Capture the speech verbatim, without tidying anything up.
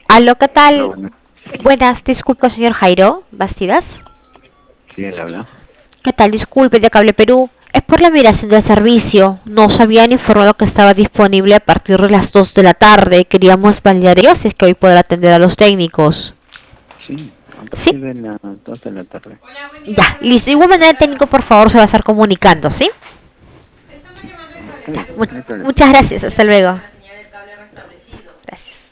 Aló, ¿qué Hola, tal? buenas. Buenas, disculpe, señor Jairo Bastidas. Sí, él habla. ¿Qué tal? Disculpe, de Cable Perú. Es por la migración del servicio. Nos habían informado que estaba disponible a partir de las dos de la tarde. Queríamos validar ello, si es que hoy podrá atender a los técnicos. Sí, a ¿Sí? partir de las dos de la tarde. Ya, listo. De igual manera el técnico, por favor, se va a estar comunicando, ¿sí? Sí, está bien, Mu- no hay problema. muchas gracias, hasta luego.